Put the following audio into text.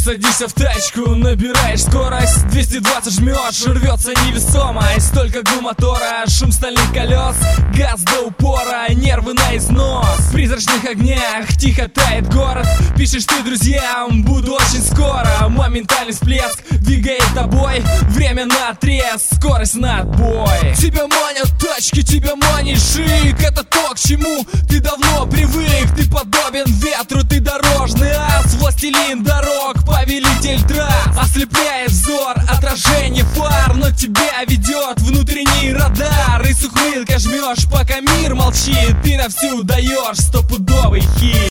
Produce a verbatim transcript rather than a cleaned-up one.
садишься в тачку, набираешь скорость, двести двадцать жмешь, рвется невесомость. Только гул мотора, шум стальных колес, газ до упора, нервы на износ. В призрачных огнях тихо тает город. Пишешь ты друзьям: буду очень скоро. Моментальный всплеск двигает тобой, время на отрез, скорость на отбой. Тебя манят тачки, тебя манит шик. Это то, к чему ты давно привык. Ты подобен ветру, ты дорожный ас, властелин дорог, повелитель трасс. Ослепляет взор отражение фар, но тебя ведет внутренний радар. И с ухмылкой жмешь, пока мир молчит. Ты на всю даешь стопудовый хит.